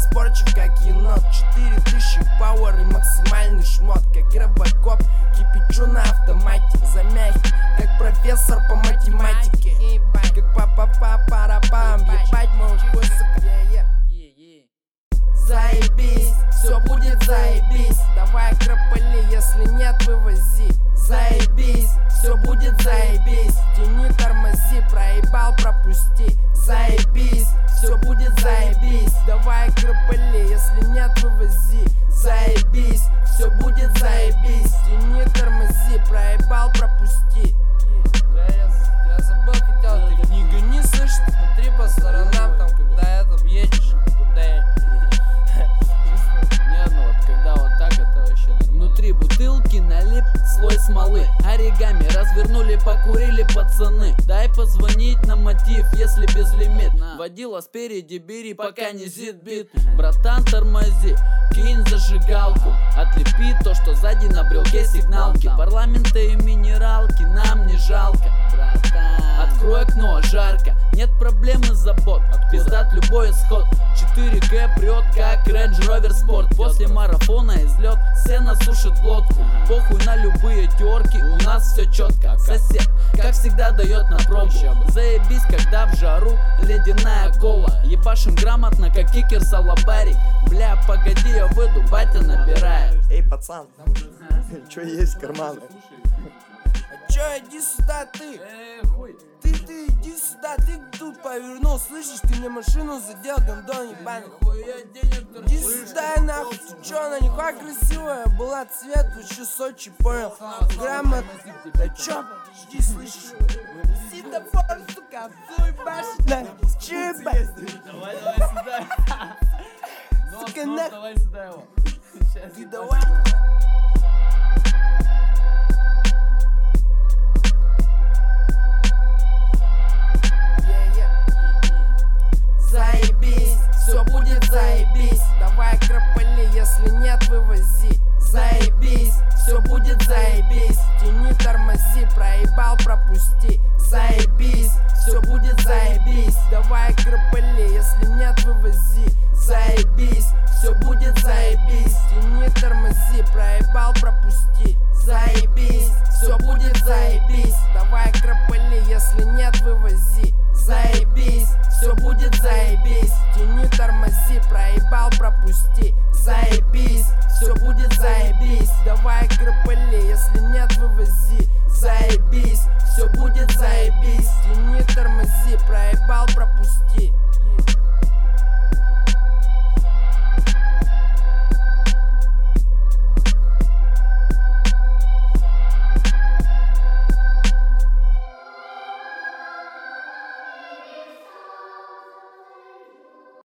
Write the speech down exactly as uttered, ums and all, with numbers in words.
разборчив, как енот. Четыре тысячи пауэр и максимальный шмот. Как робокоп, кипячу на автомате. Замягкий, как профессор по математике. Как папа-па-пара-пам. Ебать мой хуй, сука. Заебись, все будет заебись. Давай кропали, если нет, вывози. Заебись, все будет заебись. Тяни, тормози, проебал, пропусти. Заебись, все будет заебись. Давай кропали, если нет, вывози. Заебись, все будет заебись. Тяни, тормози, проебал, пропусти. Я, я, я забыл, хотел, ты не гони, слышишь, смотри по сторонам, там, когда это едешь, куда я... Не, ну вот когда вот так, это вообще нормально. Внутри бутылки налип слой смолы. Оригами развернули, покурили пацаны. Дай позвонить на мотив, если безлимит. Водила спереди, бери, пока не зит-бит. Братан, тормози, кинь зажигалку. Отлепи то, что сзади на брелке сигналки. Парламенты и минералки нам не жалко. Открой окно, жарко. Нет проблем и забот. Пиздат любой исход. четыре ка прет, как Range Rover Sport. После марафона излет, сено сушит глотку. Похуй на любые терки, у нас все четко. Сосед, как всегда, дает на пробу. Заебись, когда в жару ледяная кола. Ебашим грамотно, как кикер салабарик. Бля, погоди, я выйду, батя набирает. Эй, пацан, чё есть карманы? Чё, иди сюда, ты? Эй, хуй. Ты, ты, иди сюда, ты тут повернул, слышишь, ты мне машину задел, гандон ебаный. Иди сюда, нахуй, ты чё, она нихуя красивая была, цвет вообще Сочи, понял? Грамотно, да чё, подожди, слышишь? Светофор, сука, всё ебашит, на, чё ебать? Давай, давай сюда. Сука, нахуй. Давай сюда его. Ты давай. Заебись, все будет заебись. Давай кропали, если нет, вывози. Заебись, все будет заебись. Тяни, тормози, проебал, пропусти. Заебись, все будет заебись. Давай кропали, если нет, вывози. Заебись, все будет заебись. Тяни, тормози, проебал, пропусти. Заебись, все будет заебись. Давай кропали, если нет, вывози. Заебись, все будет заебись. Тяни, тормози, проебал, пропусти. Заебись, все будет заебись. Давай кропали.